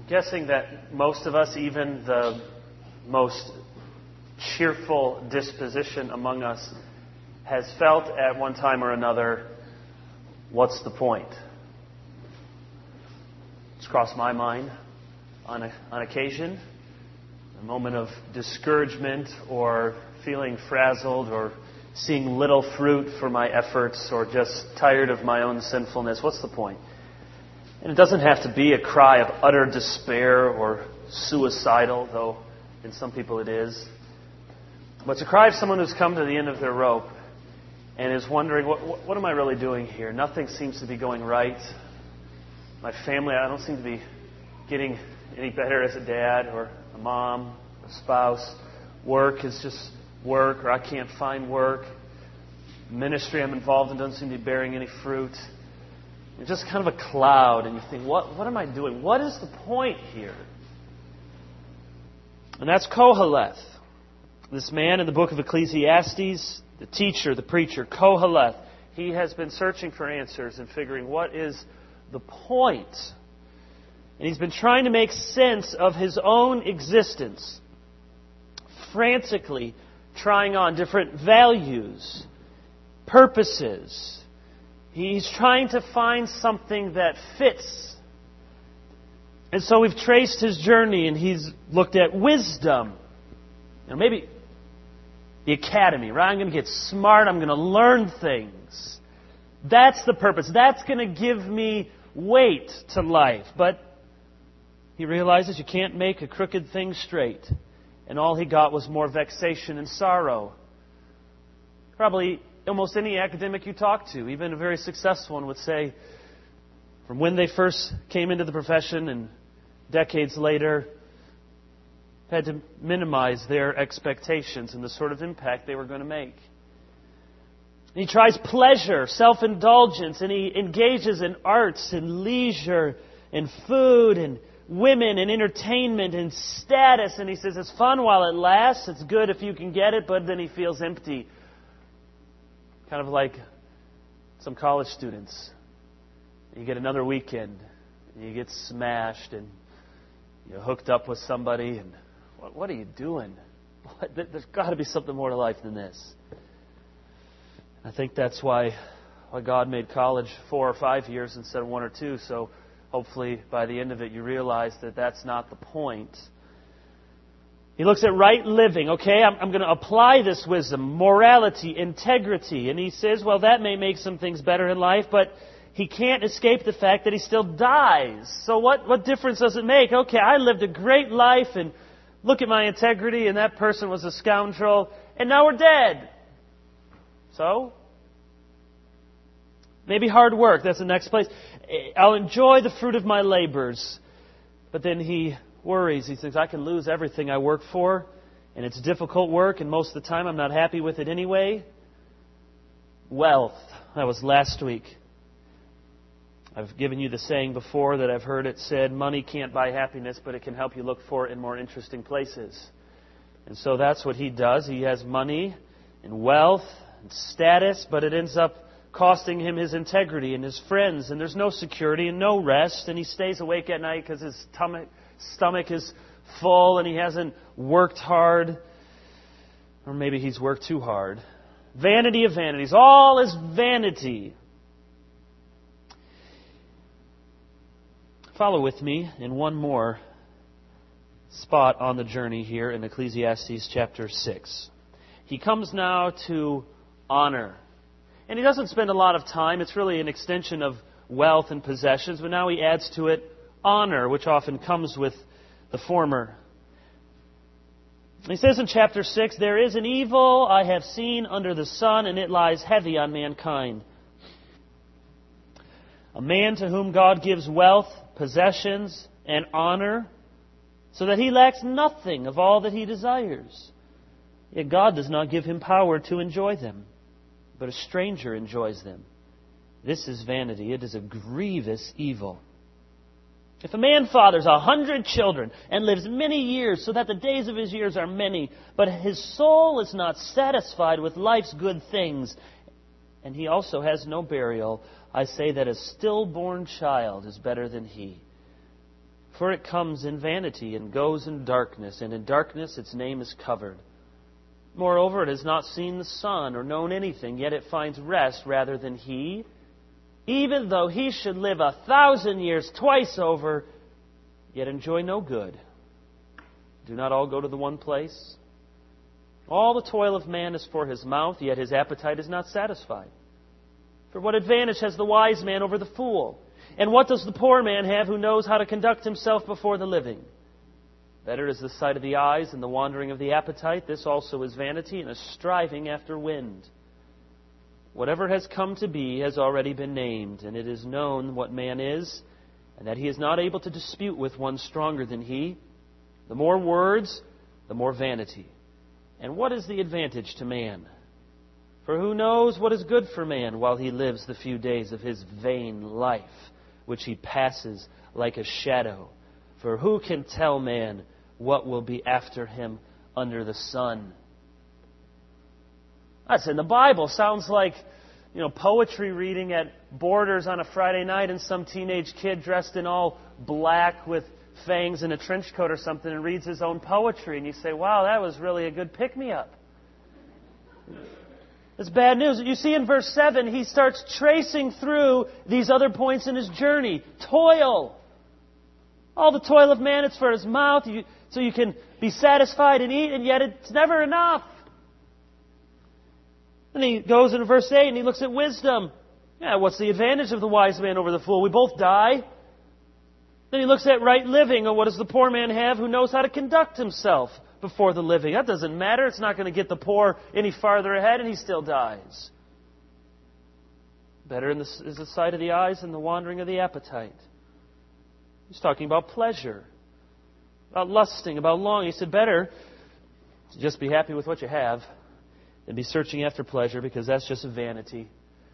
guessing that most of us, even the most cheerful disposition among us, has felt at one time or another, what's the point? It's crossed my mind on occasion, a moment of discouragement or feeling frazzled or seeing little fruit for my efforts or just tired of my own sinfulness. What's the point? And it doesn't have to be a cry of utter despair or suicidal, though in some people it is. But it's a cry of someone who's come to the end of their rope and is wondering, what am I really doing here? Nothing seems to be going right. My family, I don't seem to be getting any better as a dad or a mom, a spouse. Work is just work, or I can't find work. Ministry I'm involved in doesn't seem to be bearing any fruit. It's just kind of a cloud, and you think, what am I doing? What is the point here? And that's Koheleth. This man in the book of Ecclesiastes, the teacher, the preacher, Koheleth, he has been searching for answers and figuring what is the point. And he's been trying to make sense of his own existence, frantically trying on different values, purposes. He's trying to find something that fits. And so we've traced his journey, and he's looked at wisdom. Maybe the academy, right? I'm going to get smart. I'm going to learn things. That's the purpose. That's going to give me weight to life. But he realizes you can't make a crooked thing straight. And all he got was more vexation and sorrow. Probably almost any academic you talk to, even a very successful one, would say, from when they first came into the profession and decades later, had to minimize their expectations and the sort of impact they were going to make. He tries pleasure, self-indulgence, and he engages in arts and leisure and food and women and entertainment and status. And he says it's fun while it lasts. It's good if you can get it, but then he feels empty. Kind of like some college students. You get another weekend, and you get smashed, and you're hooked up with somebody, and what are you doing? There's got to be something more to life than this. I think that's why God made college 4 or 5 years instead of 1 or 2. So hopefully by the end of it you realize that that's not the point. He looks at right living. Okay, I'm going to apply this wisdom, morality, integrity. And he says, well, that may make some things better in life, but he can't escape the fact that he still dies. So what difference does it make? Okay, I lived a great life, and look at my integrity, and that person was a scoundrel, and now we're dead. So, maybe hard work, that's the next place. I'll enjoy the fruit of my labors. But then he worries. He thinks, I can lose everything I work for, and it's difficult work, and most of the time I'm not happy with it anyway. Wealth. That was last week. I've given you the saying before that I've heard it said, money can't buy happiness, but it can help you look for it in more interesting places. And so that's what he does. He has money and wealth and status, but it ends up costing him his integrity and his friends, and there's no security and no rest, and he stays awake at night because his stomach is full and he hasn't worked hard, or maybe he's worked too hard. Vanity of vanities. All is vanity. Follow with me in one more spot on the journey here in Ecclesiastes chapter 6. He comes now to honor. And he doesn't spend a lot of time. It's really an extension of wealth and possessions, but now he adds to it honor, which often comes with the former. He says in chapter 6, there is an evil I have seen under the sun, and it lies heavy on mankind. A man to whom God gives wealth, possessions, and honor, so that he lacks nothing of all that he desires. Yet God does not give him power to enjoy them, but a stranger enjoys them. This is vanity. It is a grievous evil. If a man fathers 100 children and lives many years, so that the days of his years are many, but his soul is not satisfied with life's good things, and he also has no burial, I say that a stillborn child is better than he. For it comes in vanity and goes in darkness, and in darkness its name is covered. Moreover, it has not seen the sun or known anything, yet it finds rest rather than he. Even though he should live 1,000 years twice over, yet enjoy no good. Do not all go to the one place? All the toil of man is for his mouth, yet his appetite is not satisfied. For what advantage has the wise man over the fool? And what does the poor man have who knows how to conduct himself before the living? Better is the sight of the eyes and the wandering of the appetite. This also is vanity and a striving after wind. Whatever has come to be has already been named, and it is known what man is, and that he is not able to dispute with one stronger than he. The more words, the more vanity. And what is the advantage to man? For who knows what is good for man while he lives the few days of his vain life, which he passes like a shadow? For who can tell man what will be after him under the sun? That's in the Bible. Sounds like, poetry reading at Borders on a Friday night, and some teenage kid dressed in all black with fangs and a trench coat or something and reads his own poetry. And you say, wow, that was really a good pick-me-up. It's bad news. You see in verse 7, he starts tracing through these other points in his journey. Toil. All the toil of man, it's for his mouth, so you can be satisfied and eat, and yet it's never enough. And he goes into verse 8 and he looks at wisdom. Yeah, what's the advantage of the wise man over the fool? We both die. Then he looks at right living. Oh, what does the poor man have who knows how to conduct himself before the living? That doesn't matter. It's not going to get the poor any farther ahead, and he still dies. Better is the sight of the eyes and the wandering of the appetite. He's talking about pleasure, about lusting, about longing. He said, better to just be happy with what you have than be searching after pleasure, because that's just a vanity.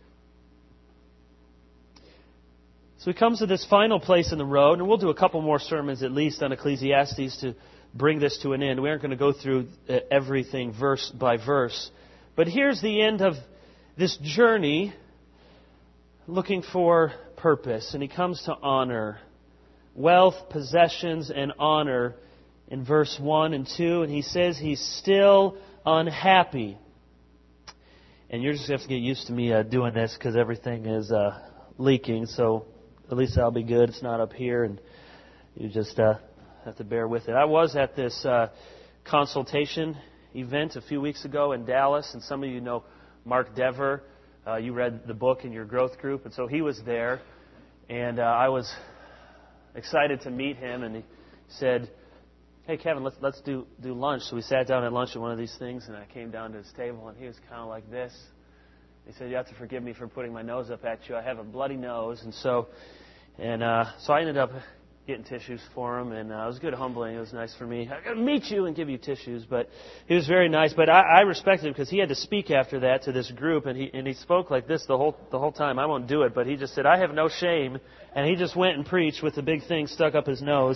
So he comes to this final place in the road, and we'll do a couple more sermons at least on Ecclesiastes to bring this to an end. We aren't going to go through everything verse by verse. But here's the end of this journey looking for purpose. And he comes to honor. Wealth, possessions, and honor in verse 1 and 2. And he says he's still unhappy. And you're just going to have to get used to me doing this because everything is leaking. So at least that'll be good. It's not up here, and you just have to bear with it. I was at this consultation event a few weeks ago in Dallas, and some of you know Mark Dever. You read the book in your growth group, and so he was there. And I was excited to meet him, and he said, hey, Kevin, let's do lunch. So we sat down at lunch at one of these things, and I came down to his table, and he was kind of like this. He said, you have to forgive me for putting my nose up at you. I have a bloody nose. And so I ended up getting tissues for him, and it was good humbling. It was nice for me. I got to meet you and give you tissues. But he was very nice. But I respected him because he had to speak after that to this group, and he spoke like this the whole time. I won't do it, but he just said, I have no shame. And he just went and preached with the big thing stuck up his nose.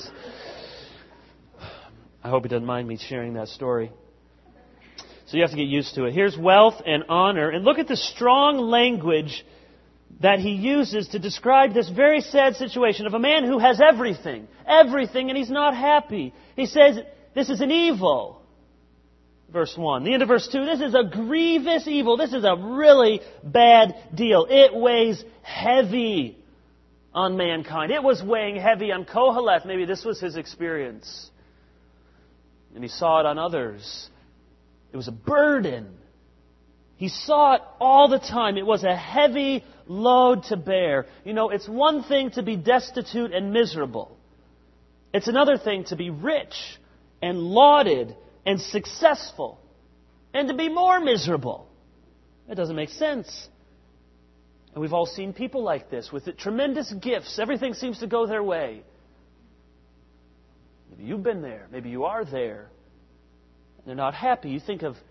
I hope he doesn't mind me sharing that story. So you have to get used to it. Here's wealth and honor. And look at the strong language that he uses to describe this very sad situation of a man who has everything, and he's not happy. He says, this is an evil. Verse 1. The end of verse 2, this is a grievous evil. This is a really bad deal. It weighs heavy on mankind. It was weighing heavy on Koheleth. Maybe this was his experience. And he saw it on others. It was a burden. He saw it all the time. It was a heavy load to bear. It's one thing to be destitute and miserable. It's another thing to be rich and lauded and successful and to be more miserable. That doesn't make sense. And we've all seen people like this with tremendous gifts. Everything seems to go their way. Maybe you've been there. Maybe you are there. They're not happy. You think of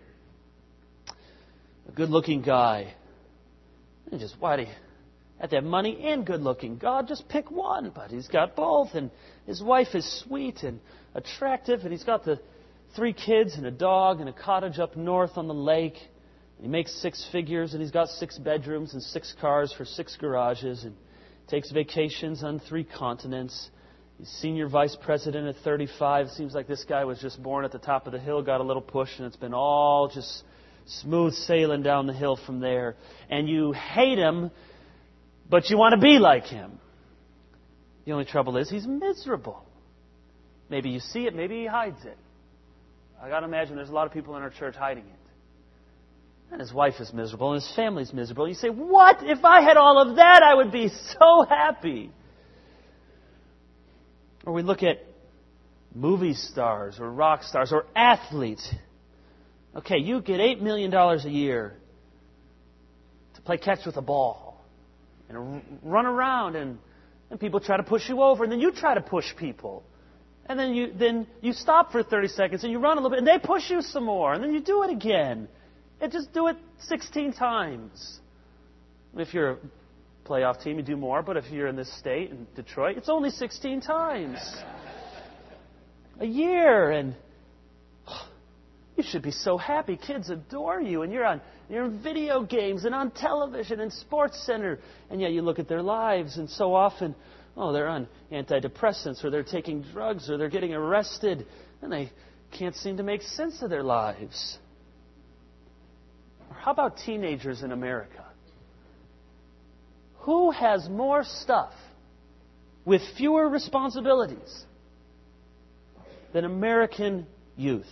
a good-looking guy. And just, why do you have to have money and good-looking? God, just pick one. But he's got both. And his wife is sweet and attractive. And he's got the 3 kids and a dog and a cottage up north on the lake. And he makes 6 figures. And he's got 6 bedrooms and 6 cars for 6 garages. And takes vacations on 3 continents. He's senior vice president at 35. Seems like this guy was just born at the top of the hill, got a little push, and it's been all just smooth sailing down the hill from there. And you hate him, but you want to be like him. The only trouble is he's miserable. Maybe you see it, maybe he hides it. I got to imagine there's a lot of people in our church hiding it. And his wife is miserable, and his family's miserable. And you say, what? If I had all of that, I would be so happy. Or we look at movie stars or rock stars or athletes. Okay, you get $8 million a year to play catch with a ball and run around, and people try to push you over, and then you try to push people. And then you stop for 30 seconds and you run a little bit, and they push you some more, and then you do it again. And just do it 16 times. If you're a playoff team, you do more, but if you're in this state, in Detroit, it's only 16 times a year. And you should be so happy. Kids adore you, and you're in video games and on television and Sports Center, and yet you look at their lives, and so often, they're on antidepressants, or they're taking drugs, or they're getting arrested, and they can't seem to make sense of their lives. Or how about teenagers in America? Who has more stuff with fewer responsibilities than American youth?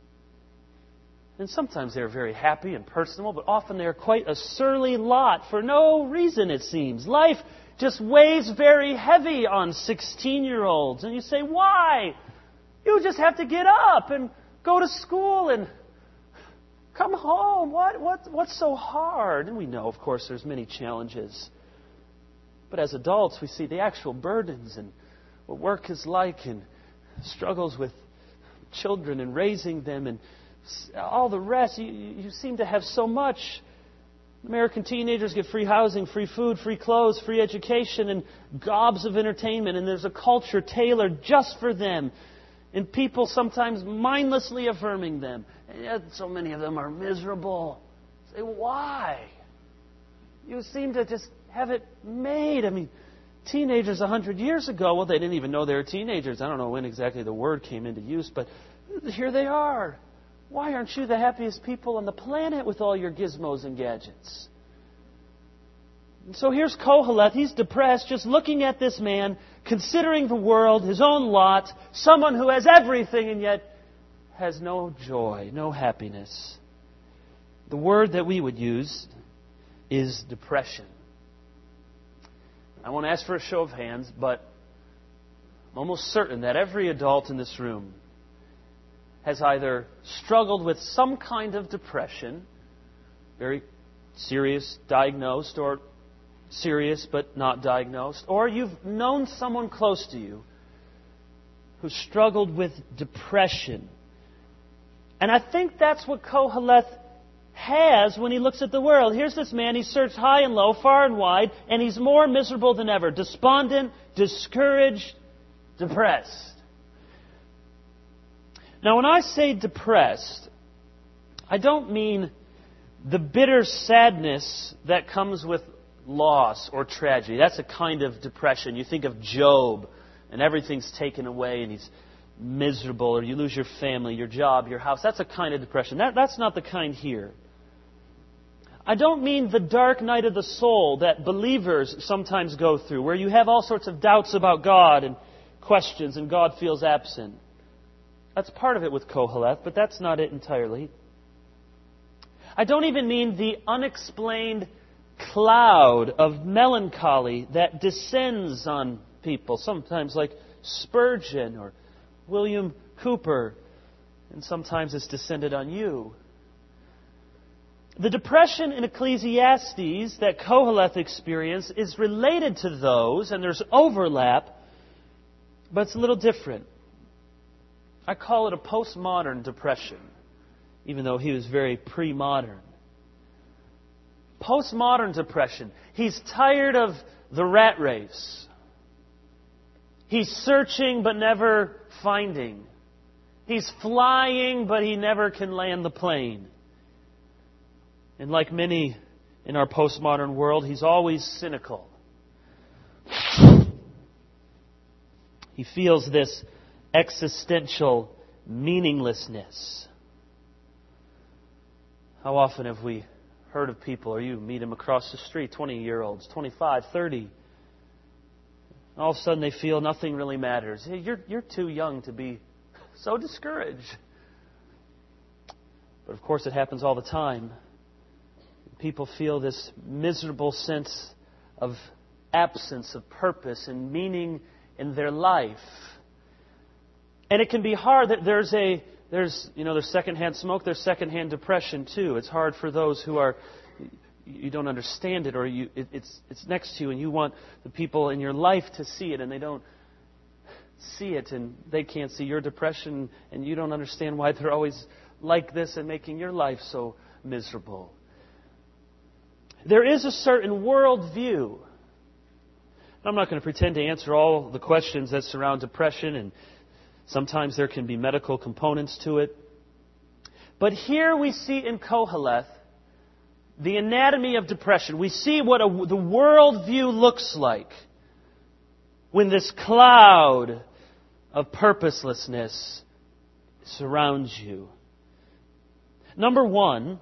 And sometimes they're very happy and personable, but often they're quite a surly lot for no reason, it seems. Life just weighs very heavy on 16-year-olds. And you say, why? You just have to get up and go to school and come home. What's so hard? And we know, of course, there's many challenges. But as adults, we see the actual burdens and what work is like, and struggles with children and raising them, and all the rest. You seem to have so much. American teenagers get free housing, free food, free clothes, free education, and gobs of entertainment. And there's a culture tailored just for them. And people sometimes mindlessly affirming them. And yet so many of them are miserable. Say, why? You seem to just have it made. I mean, teenagers 100 years ago, they didn't even know they were teenagers. I don't know when exactly the word came into use, but here they are. Why aren't you the happiest people on the planet with all your gizmos and gadgets? And so here's Koheleth. He's depressed just looking at this man, considering the world, his own lot, someone who has everything and yet has no joy, no happiness. The word that we would use is depression. I won't ask for a show of hands, but I'm almost certain that every adult in this room has either struggled with some kind of depression, very serious, diagnosed, or serious but not diagnosed, or you've known someone close to you who struggled with depression. And I think that's what Koheleth has when he looks at the world. Here's this man, he's searched high and low, far and wide, and he's more miserable than ever. Despondent, discouraged, depressed. Now, when I say depressed, I don't mean the bitter sadness that comes with loss or tragedy. That's a kind of depression. You think of Job, and everything's taken away, and he's miserable, or you lose your family, your job, your house. That's a kind of depression. That's not the kind here. I don't mean the dark night of the soul that believers sometimes go through, where you have all sorts of doubts about God and questions, and God feels absent. That's part of it with Koheleth, but that's not it entirely. I don't even mean the unexplained cloud of melancholy that descends on people, sometimes like Spurgeon or William Cooper, and sometimes it's descended on you. The depression in Ecclesiastes that Koheleth experienced is related to those, and there's overlap, but it's a little different. I call it a postmodern depression, even though he was very pre-modern. Postmodern depression. He's tired of the rat race. He's searching but never finding. He's flying but he never can land the plane. And like many in our postmodern world, he's always cynical. He feels this existential meaninglessness. How often have we heard of people, or you meet them across the street, 20-year-olds, 25, 30. All of a sudden they feel nothing really matters. Hey, you're too young to be so discouraged. But of course it happens all the time. People feel this miserable sense of absence of purpose and meaning in their life. And it can be hard that there's secondhand smoke, there's secondhand depression too. It's hard for those who you don't understand it, or it's next to you and you want the people in your life to see it and they don't see it, and they can't see your depression, and you don't understand why they're always like this and making your life so miserable. There is a certain worldview. I'm not going to pretend to answer all the questions that surround depression, and sometimes there can be medical components to it. But here we see in Koheleth the anatomy of depression. We see what the worldview looks like when this cloud of purposelessness surrounds you. Number one,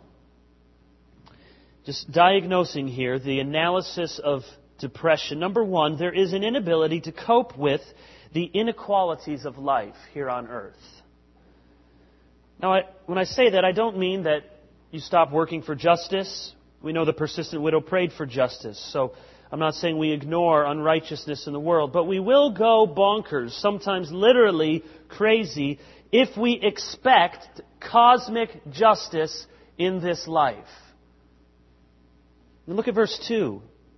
just diagnosing here the analysis of depression. Number one, there is an inability to cope with the inequalities of life here on earth. Now, when I say that, I don't mean that you stop working for justice. We know the persistent widow prayed for justice. So I'm not saying we ignore unrighteousness in the world. But we will go bonkers, sometimes literally crazy, if we expect cosmic justice in this life. And look at verse 2.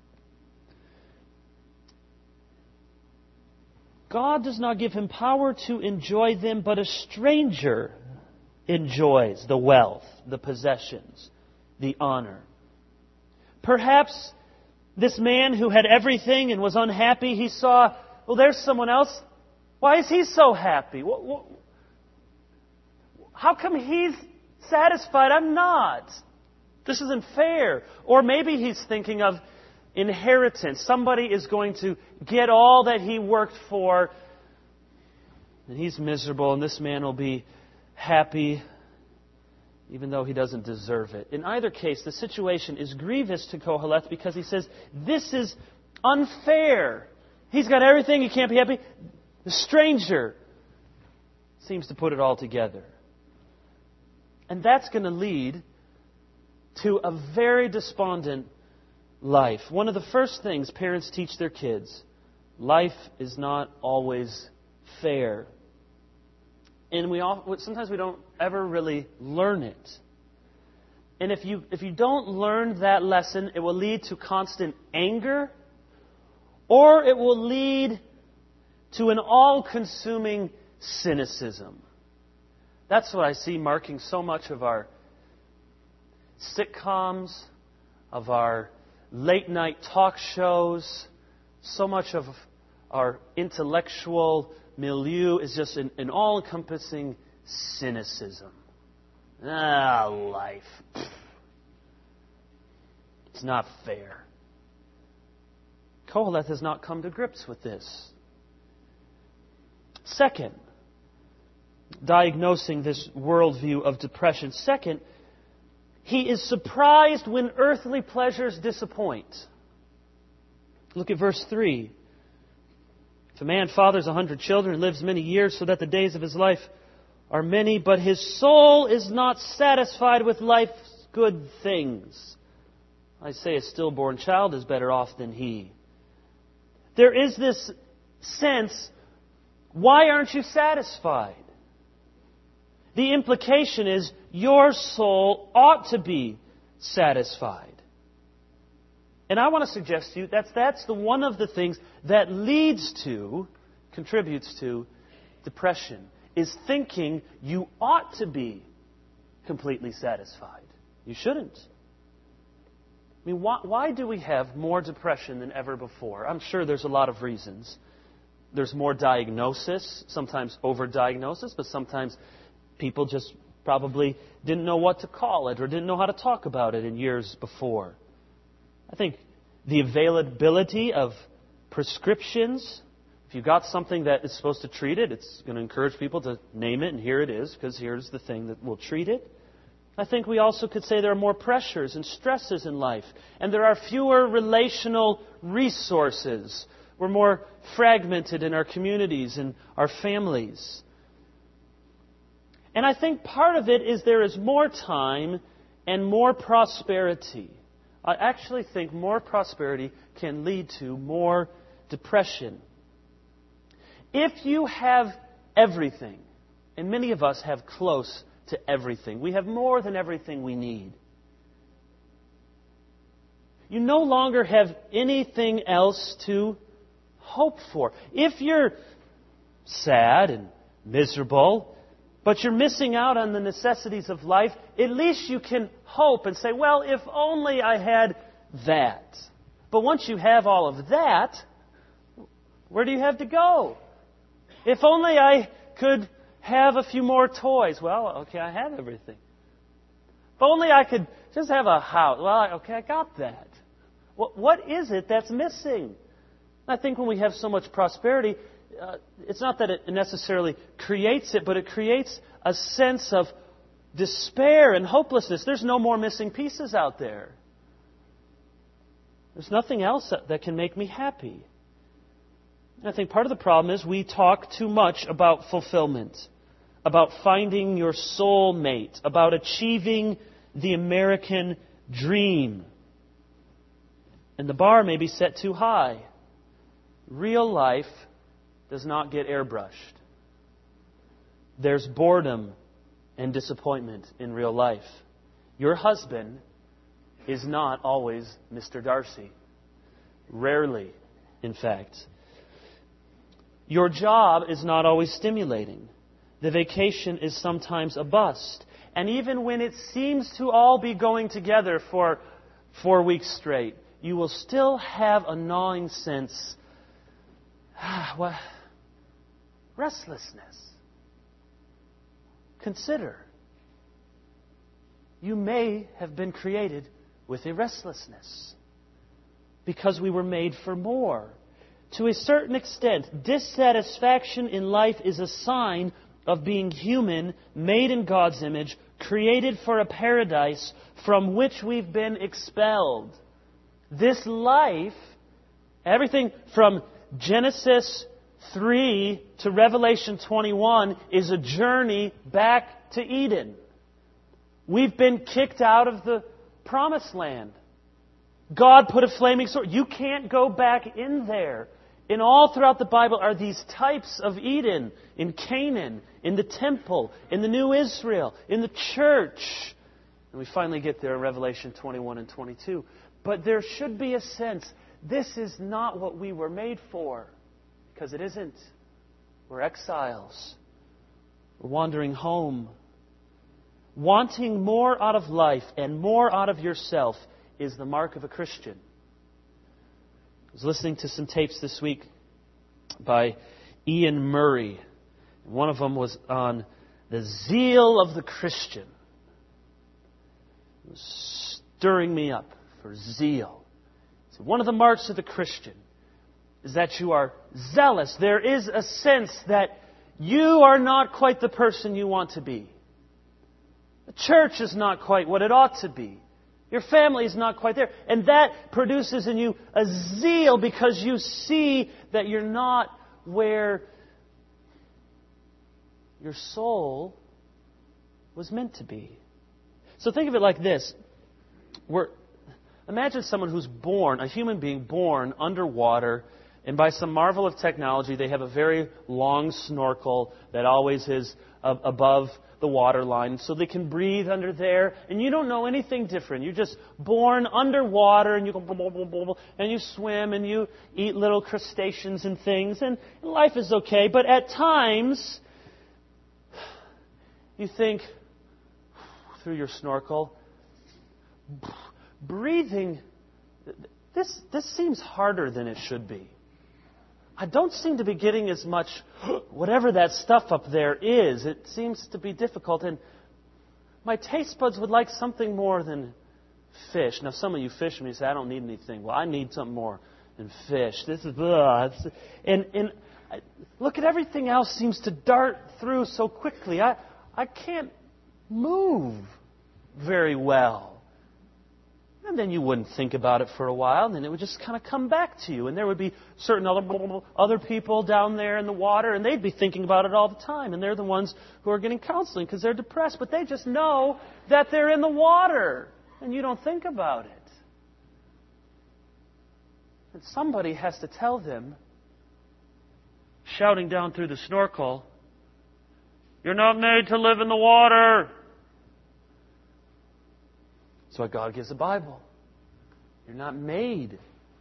God does not give him power to enjoy them, but a stranger enjoys the wealth, the possessions, the honor. Perhaps this man who had everything and was unhappy, he saw, well, there's someone else. Why is he so happy? How come he's satisfied? I'm not. This isn't fair. Or maybe he's thinking of inheritance. Somebody is going to get all that he worked for, and he's miserable, and this man will be happy even though he doesn't deserve it. In either case, the situation is grievous to Koheleth because he says, this is unfair. He's got everything, he can't be happy. The stranger seems to put it all together. And that's going to lead to a very despondent life. One of the first things parents teach their kids, life is not always fair. And sometimes we don't ever really learn it. And if you don't learn that lesson, it will lead to constant anger, or it will lead to an all-consuming cynicism. That's what I see marking so much of our sitcoms, of our late-night talk shows. So much of our intellectual milieu is just an all-encompassing cynicism. Life. It's not fair. Koheleth has not come to grips with this. Second, diagnosing this worldview of depression. Second, he is surprised when earthly pleasures disappoint. Look at verse 3. If a man fathers 100 children and lives many years so that the days of his life are many, but his soul is not satisfied with life's good things, I say a stillborn child is better off than he. There is this sense, why aren't you satisfied? The implication is your soul ought to be satisfied. And I want to suggest to you that's the one of the things that contributes to depression, is thinking you ought to be completely satisfied. You shouldn't. I mean, why do we have more depression than ever before? I'm sure there's a lot of reasons. There's more diagnosis, sometimes overdiagnosis, but sometimes people just probably didn't know what to call it or didn't know how to talk about it in years before. I think the availability of prescriptions If you've got something that is supposed to treat it, it's going to encourage people to name it, and here it is, because here's the thing that will treat it. I think we also could say there are more pressures and stresses in life, and there are fewer relational resources. We're more fragmented in our communities and our families. And I think part of it is there is more time and more prosperity. I actually think more prosperity can lead to more depression. If you have everything, and many of us have close to everything, we have more than everything we need. You no longer have anything else to hope for. If you're sad and miserable, but you're missing out on the necessities of life, at least you can hope and say, well, if only I had that. But once you have all of that, where do you have to go? If only I could have a few more toys. Well, okay, I have everything. If only I could just have a house. Well, okay, I got that. What is it that's missing? I think when we have so much prosperity, it's not that it necessarily creates it, but it creates a sense of despair and hopelessness. There's no more missing pieces out there. There's nothing else that can make me happy. I think part of the problem is we talk too much about fulfillment, about finding your soul mate, about achieving the American dream. And the bar may be set too high. Real life does not get airbrushed. There's boredom and disappointment in real life. Your husband is not always Mr. Darcy. Rarely, in fact. Your job is not always stimulating. The vacation is sometimes a bust. And even when it seems to all be going together for 4 weeks straight, you will still have a gnawing sense, restlessness. Consider, you may have been created with a restlessness because we were made for more. To a certain extent, dissatisfaction in life is a sign of being human, made in God's image, created for a paradise from which we've been expelled. This life, everything from Genesis 3 to Revelation 21, is a journey back to Eden. We've been kicked out of the promised land. God put a flaming sword. You can't go back in there. And all throughout the Bible are these types of Eden, in Canaan, in the temple, in the new Israel, in the church. And we finally get there in Revelation 21 and 22. But there should be a sense, this is not what we were made for. Because it isn't. We're exiles. We're wandering home. Wanting more out of life and more out of yourself is the mark of a Christian. I was listening to some tapes this week by Ian Murray. One of them was on the zeal of the Christian. It was stirring me up for zeal. So one of the marks of the Christian is that you are zealous. There is a sense that you are not quite the person you want to be. The church is not quite what it ought to be. Your family is not quite there. And that produces in you a zeal because you see that you're not where your soul was meant to be. So think of it like this. Imagine someone who's born, a human being born underwater, and by some marvel of technology, they have a very long snorkel that always is above the water line, so they can breathe under there, and you don't know anything different. You're just born underwater, and you go blah, blah, blah, blah, blah, and you swim, and you eat little crustaceans and things, and life is okay. But at times, you think through your snorkel, breathing, this seems harder than it should be. I don't seem to be getting as much, whatever that stuff up there is. It seems to be difficult. And my taste buds would like something more than fish. Now, some of you fish and you say, I don't need anything. Well, I need something more than fish. This is, and look at everything else seems to dart through so quickly. I can't move very well. And then you wouldn't think about it for a while, and then it would just kind of come back to you. And there would be certain other people down there in the water, and they'd be thinking about it all the time. And they're the ones who are getting counseling because they're depressed. But they just know that they're in the water, and you don't think about it. And somebody has to tell them, shouting down through the snorkel, "You're not made to live in the water." That's why God gives the Bible. You're not made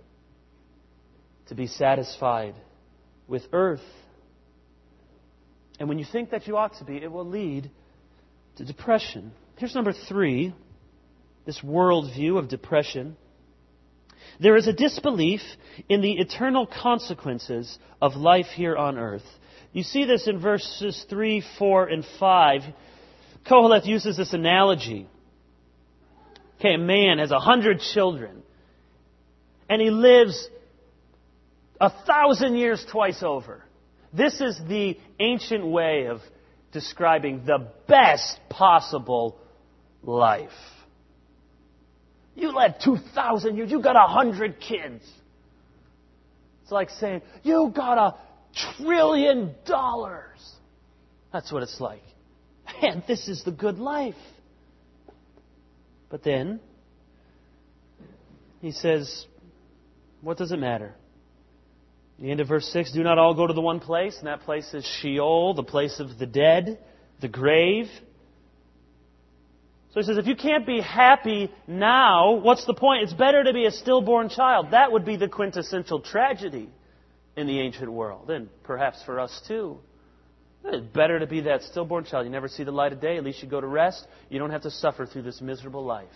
to be satisfied with earth. And when you think that you ought to be, it will lead to depression. Here's number 3, this worldview of depression. There is a disbelief in the eternal consequences of life here on earth. You see this in verses 3, 4, and 5. Koheleth uses this analogy. Okay, a man has 100 children, and he lives 1,000 years twice over. This is the ancient way of describing the best possible life. You led 2,000 years, you got 100 kids. It's like saying, you got $1 trillion. That's what it's like. Man, this is the good life. But then, he says, what does it matter? The end of verse 6, do not all go to the one place, and that place is Sheol, the place of the dead, the grave. So he says, if you can't be happy now, what's the point? It's better to be a stillborn child. That would be the quintessential tragedy in the ancient world, and perhaps for us too. It's better to be that stillborn child. You never see the light of day. At least you go to rest. You don't have to suffer through this miserable life.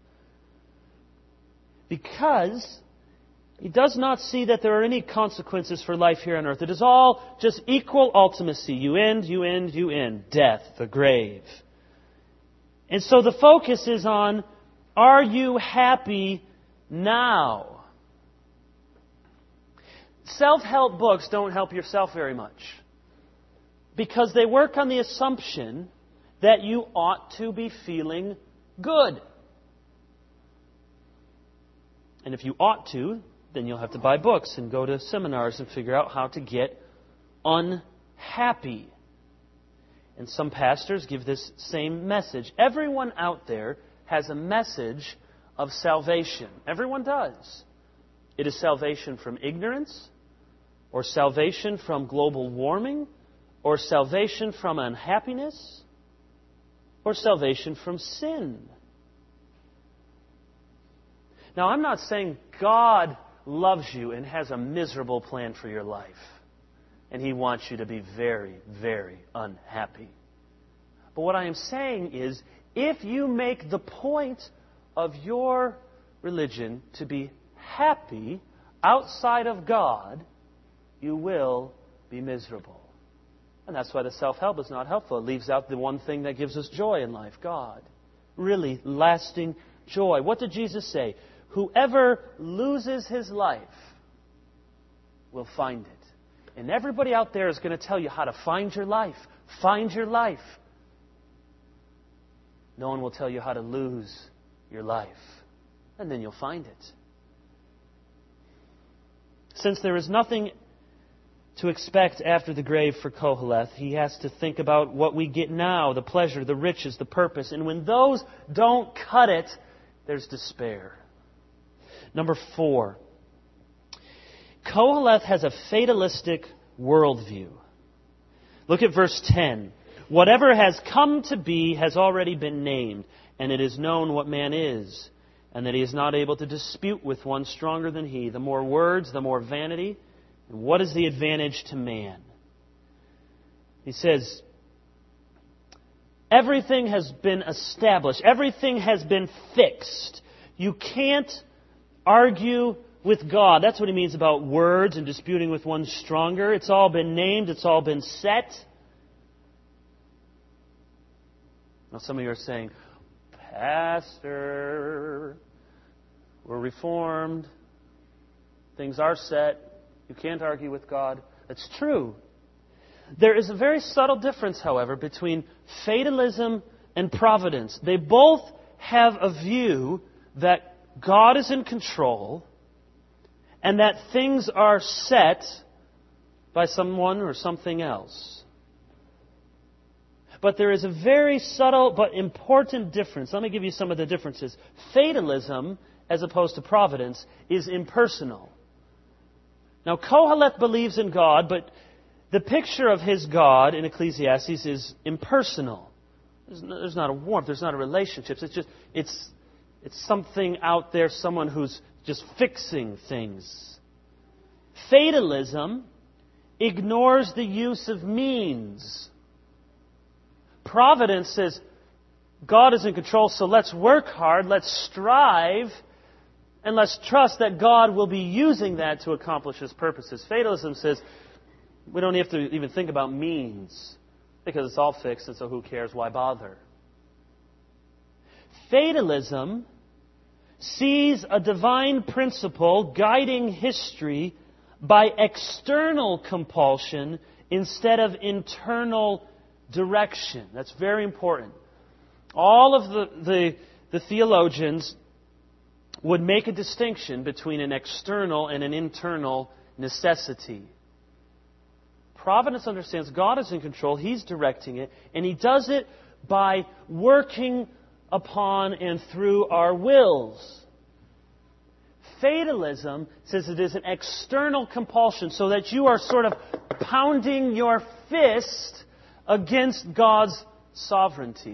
Because he does not see that there are any consequences for life here on earth. It is all just equal ultimacy. You end, you end, you end. Death, the grave. And so the focus is on, are you happy now? Self-help books don't help yourself very much. Because they work on the assumption that you ought to be feeling good. And if you ought to, then you'll have to buy books and go to seminars and figure out how to get unhappy. And some pastors give this same message. Everyone out there has a message of salvation. Everyone does. It is salvation from ignorance, or salvation from global warming, or salvation from unhappiness, or salvation from sin. Now, I'm not saying God loves you and has a miserable plan for your life, and He wants you to be very, very unhappy. But what I am saying is, if you make the point of your religion to be happy outside of God, you will be miserable. And that's why the self-help is not helpful. It leaves out the one thing that gives us joy in life, God. Really lasting joy. What did Jesus say? Whoever loses his life will find it. And everybody out there is going to tell you how to find your life. Find your life. No one will tell you how to lose your life. And then you'll find it. Since there is nothing to expect after the grave for Koheleth, he has to think about what we get now, the pleasure, the riches, the purpose. And when those don't cut it, there's despair. Number 4. Koheleth has a fatalistic worldview. Look at verse 10. Whatever has come to be has already been named, and it is known what man is, and that he is not able to dispute with one stronger than he. The more words, the more vanity. And what is the advantage to man? He says, everything has been established. Everything has been fixed. You can't argue with God. That's what he means about words and disputing with one stronger. It's all been named. It's all been set. Now some of you are saying, Pastor, we're Reformed. Things are set. You can't argue with God. That's true. There is a very subtle difference, however, between fatalism and providence. They both have a view that God is in control and that things are set by someone or something else. But there is a very subtle but important difference. Let me give you some of the differences. Fatalism, as opposed to providence, is impersonal. Now, Koheleth believes in God, but the picture of his God in Ecclesiastes is impersonal. There's not a warmth. There's not a relationship. It's something out there, someone who's just fixing things. Fatalism ignores the use of means. Providence says, God is in control, so let's work hard, let's strive, and let's trust that God will be using that to accomplish His purposes. Fatalism says, we don't have to even think about means, because it's all fixed, and so who cares, why bother? Fatalism sees a divine principle guiding history by external compulsion instead of internal direction. That's very important. All of the theologians would make a distinction between an external and an internal necessity. Providence understands God is in control, He's directing it, and He does it by working upon and through our wills. Fatalism says it is an external compulsion, so that you are sort of pounding your fist against God's sovereignty.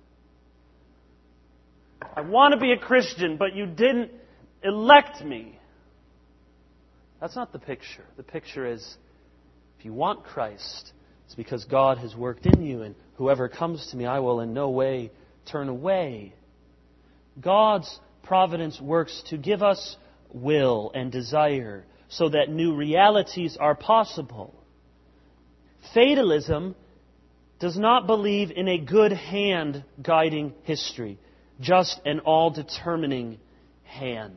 I want to be a Christian, but you didn't elect me. That's not the picture. The picture is, if you want Christ, it's because God has worked in you, and whoever comes to me, I will in no way turn away. God's providence works to give us will and desire so that new realities are possible. Fatalism does not believe in a good hand guiding history, just an all-determining hand.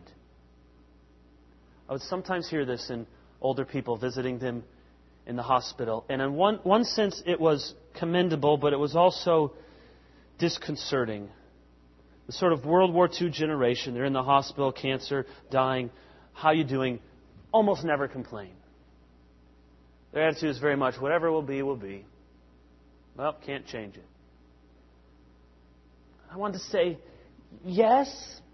I would sometimes hear this in older people visiting them in the hospital. And in one sense it was commendable, but it was also disconcerting. The sort of World War II generation, they're in the hospital, cancer, dying, how you doing? Almost never complain. Their attitude is very much, whatever will be, will be. Well, can't change it. I want to say, yes,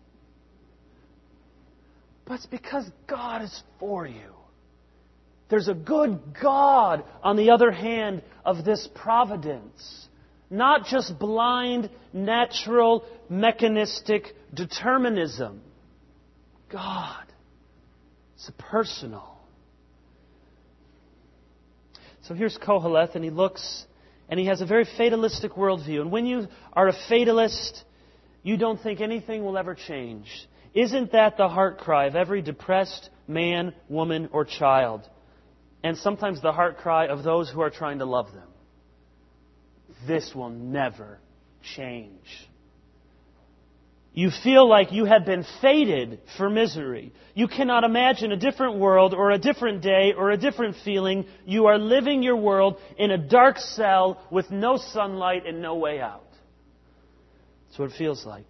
but it's because God is for you. There's a good God on the other hand of this providence. Not just blind, natural, mechanistic determinism. God. It's personal. So here's Koheleth, and he looks, and he has a very fatalistic worldview. And when you are a fatalist, you don't think anything will ever change. Isn't that the heart cry of every depressed man, woman, or child? And sometimes the heart cry of those who are trying to love them. This will never change. You feel like you have been fated for misery. You cannot imagine a different world or a different day or a different feeling. You are living your world in a dark cell with no sunlight and no way out. That's what it feels like.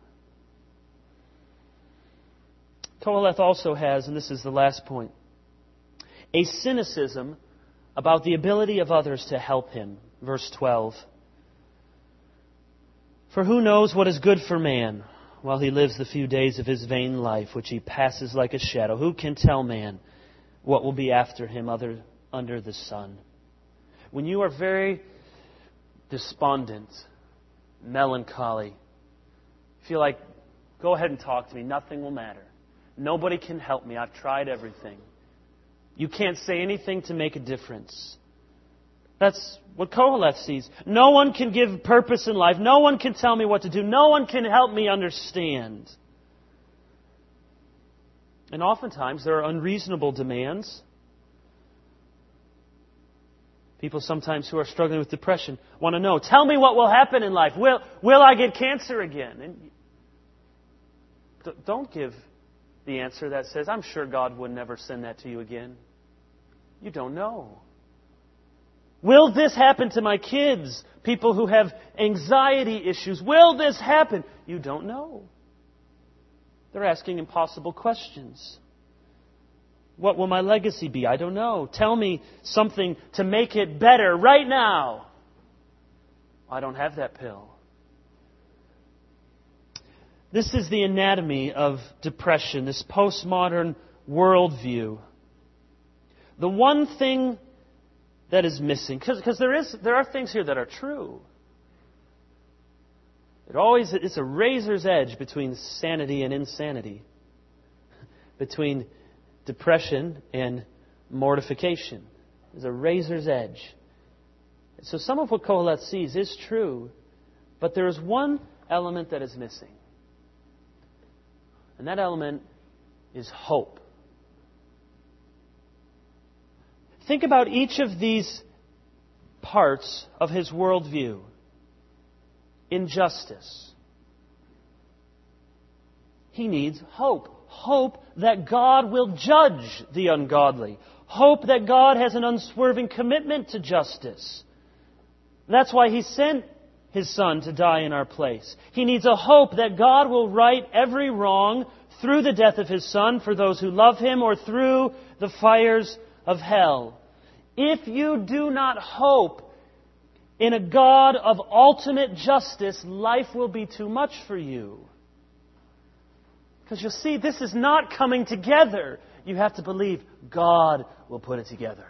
Koheleth also has, and this is the last point, a cynicism about the ability of others to help him. Verse 12. For who knows what is good for man while he lives the few days of his vain life, which he passes like a shadow? Who can tell man what will be after him under the sun? When you are very despondent, melancholy, feel like, go ahead and talk to me, nothing will matter. Nobody can help me, I've tried everything. You can't say anything to make a difference. That's what Koheleth sees. No one can give purpose in life. No one can tell me what to do. No one can help me understand. And oftentimes there are unreasonable demands. People sometimes who are struggling with depression want to know, tell me what will happen in life. Will I get cancer again? And don't give the answer that says, I'm sure God would never send that to you again. You don't know. Will this happen to my kids? People who have anxiety issues. Will this happen? You don't know. They're asking impossible questions. What will my legacy be? I don't know. Tell me something to make it better right now. I don't have that pill. This is the anatomy of depression, this postmodern worldview. The one thing that is missing, because there are things here that are true. It's a razor's edge between sanity and insanity, between depression and mortification. There's a razor's edge. So some of what Kohelet sees is true, but there is one element that is missing. And that element is hope. Think about each of these parts of his worldview. Injustice. He needs hope. Hope that God will judge the ungodly. Hope that God has an unswerving commitment to justice. That's why He sent His Son to die in our place. He needs a hope that God will right every wrong through the death of His Son for those who love Him or through the fires of hell. If you do not hope in a God of ultimate justice, life will be too much for you. Because you'll see, this is not coming together. You have to believe God will put it together.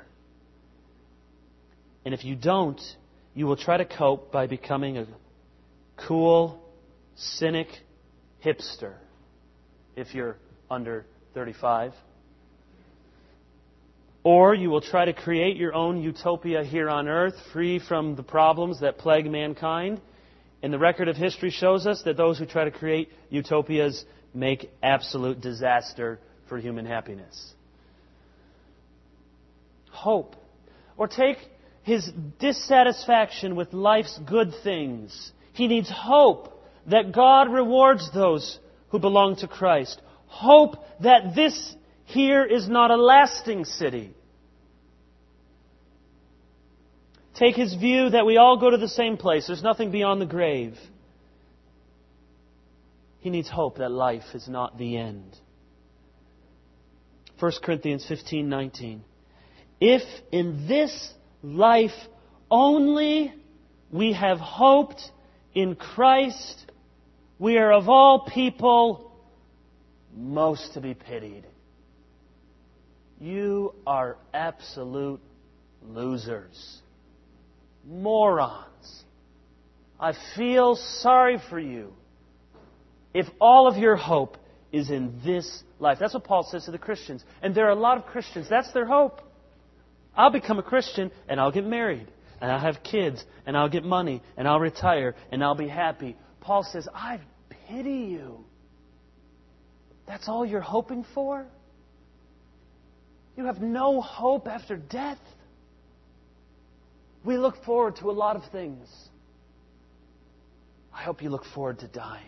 And if you don't, you will try to cope by becoming a cool, cynic hipster. If you're under 35. Or you will try to create your own utopia here on earth, free from the problems that plague mankind. And the record of history shows us that those who try to create utopias make absolute disaster for human happiness. Hope. Or take his dissatisfaction with life's good things. He needs hope that God rewards those who belong to Christ. Hope that this here is not a lasting city. Take his view that we all go to the same place. There's nothing beyond the grave. He needs hope that life is not the end. 1 Corinthians 15:19. If in this life only we have hoped in Christ, we are of all people most to be pitied. You are absolute losers. Morons. I feel sorry for you if all of your hope is in this life. That's what Paul says to the Christians. And there are a lot of Christians. That's their hope. I'll become a Christian and I'll get married. And I'll have kids. And I'll get money. And I'll retire. And I'll be happy. Paul says, I pity you. That's all you're hoping for? You have no hope after death? We look forward to a lot of things. I hope you look forward to dying.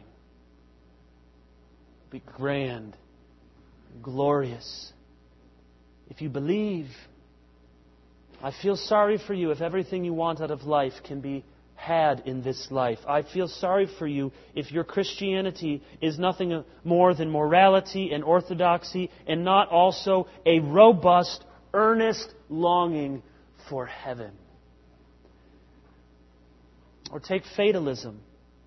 Be grand, glorious. If you believe, I feel sorry for you if everything you want out of life can be had in this life. I feel sorry for you if your Christianity is nothing more than morality and orthodoxy and not also a robust, earnest longing for heaven. Or take fatalism.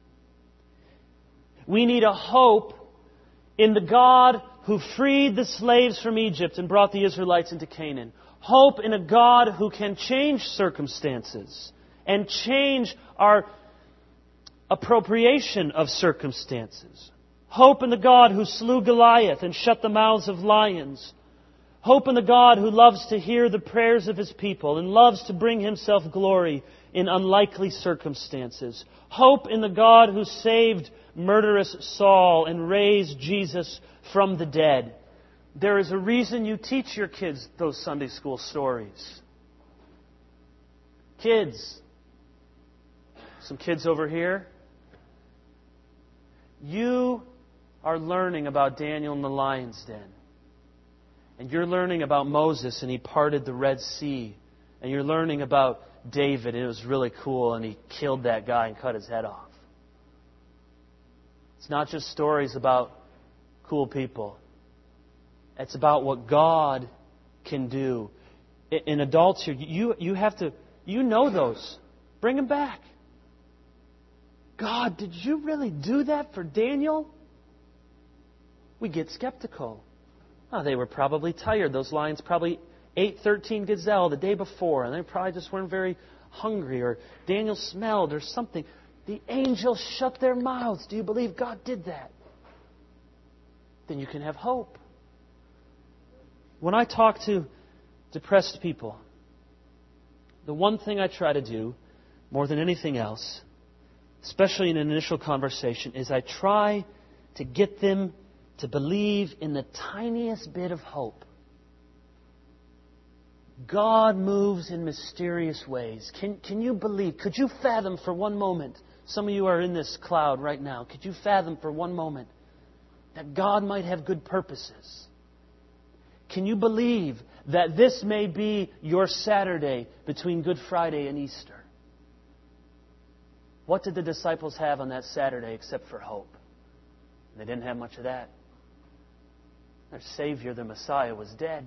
We need a hope in the God who freed the slaves from Egypt and brought the Israelites into Canaan. Hope in a God who can change circumstances and change our appropriation of circumstances. Hope in the God who slew Goliath and shut the mouths of lions. Hope in the God who loves to hear the prayers of His people and loves to bring Himself glory in unlikely circumstances. Hope in the God who saved murderous Saul and raised Jesus from the dead. There is a reason you teach your kids those Sunday school stories. Kids, some kids over here, you are learning about Daniel in the lion's den. And you're learning about Moses and he parted the Red Sea. And you're learning about David and it was really cool and he killed that guy and cut his head off. It's not just stories about cool people. It's about what God can do. In adults here, you have to, you know those. Bring them back. God, did you really do that for Daniel? We get skeptical. Oh, they were probably tired. Those lions probably ate 13 gazelle the day before, and they probably just weren't very hungry, or Daniel smelled, or something. The angels shut their mouths. Do you believe God did that? Then you can have hope. When I talk to depressed people, the one thing I try to do, more than anything else, especially in an initial conversation, is I try to get them to believe in the tiniest bit of hope. God moves in mysterious ways. Can you believe? Could you fathom for one moment? Some of you are in this cloud right now. Could you fathom for one moment that God might have good purposes? Can you believe that this may be your Saturday between Good Friday and Easter? What did the disciples have on that Saturday except for hope? They didn't have much of that. Their Savior, their Messiah, was dead.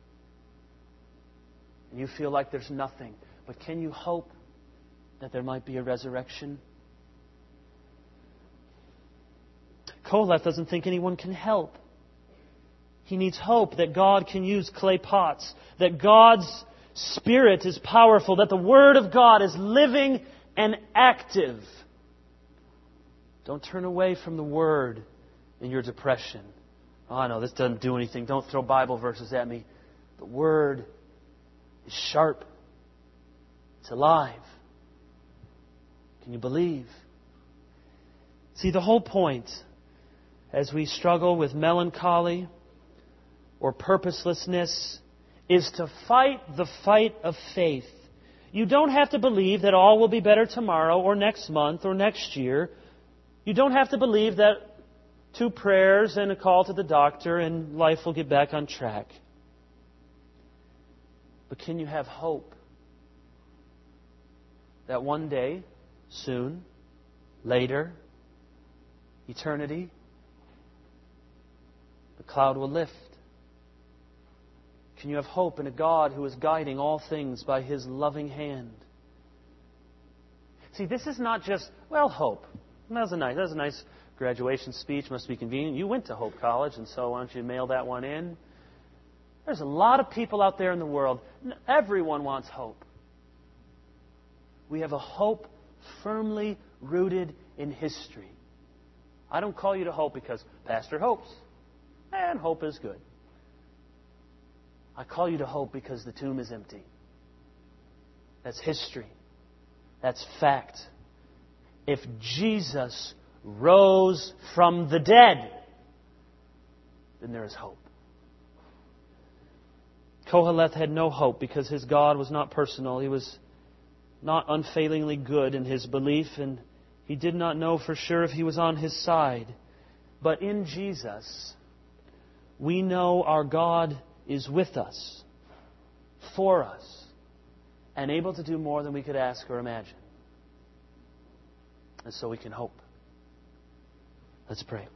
And you feel like there's nothing. But can you hope that there might be a resurrection? Koheleth doesn't think anyone can help. He needs hope that God can use clay pots, that God's Spirit is powerful, that the Word of God is living and active. Don't turn away from the Word in your depression. Oh, no, this doesn't do anything. Don't throw Bible verses at me. The Word is sharp. It's alive. Can you believe? See, the whole point as we struggle with melancholy or purposelessness is to fight the fight of faith. You don't have to believe that all will be better tomorrow or next month or next year. You don't have to believe that 2 prayers and a call to the doctor and life will get back on track. But can you have hope that one day, soon, later, eternity, the cloud will lift? Can you have hope in a God who is guiding all things by His loving hand? See, this is not just, well, hope. That was a nice graduation speech. Must be convenient. You went to Hope College, and so why don't you mail that one in? There's a lot of people out there in the world. Everyone wants hope. We have a hope firmly rooted in history. I don't call you to hope because Pastor hopes, and hope is good. I call you to hope because the tomb is empty. That's history. That's fact. If Jesus rose from the dead, then there is hope. Koheleth had no hope because his God was not personal. He was not unfailingly good in his belief, and he did not know for sure if He was on his side. But in Jesus, we know our God is with us, for us, and able to do more than we could ask or imagine. And so we can hope. Let's pray.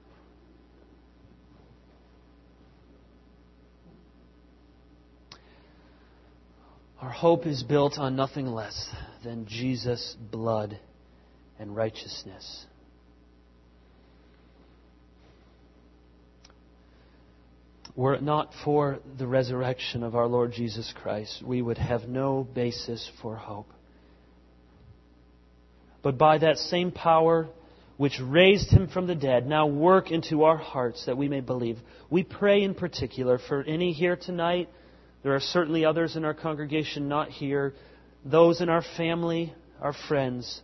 Our hope is built on nothing less than Jesus' blood and righteousness. Were it not for the resurrection of our Lord Jesus Christ, we would have no basis for hope. But by that same power which raised Him from the dead, now work into our hearts that we may believe. We pray in particular for any here tonight. There are certainly others in our congregation not here. Those in our family, our friends,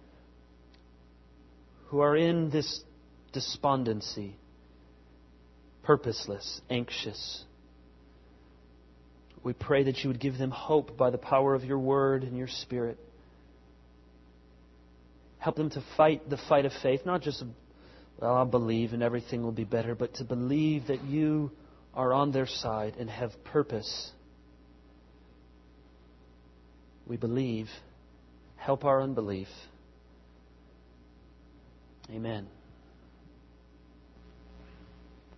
who are in this despondency, purposeless, anxious. We pray that You would give them hope by the power of Your Word and Your Spirit. Help them to fight the fight of faith, not just, well, I'll believe and everything will be better, but to believe that You are on their side and have purpose. We believe. Help our unbelief. Amen.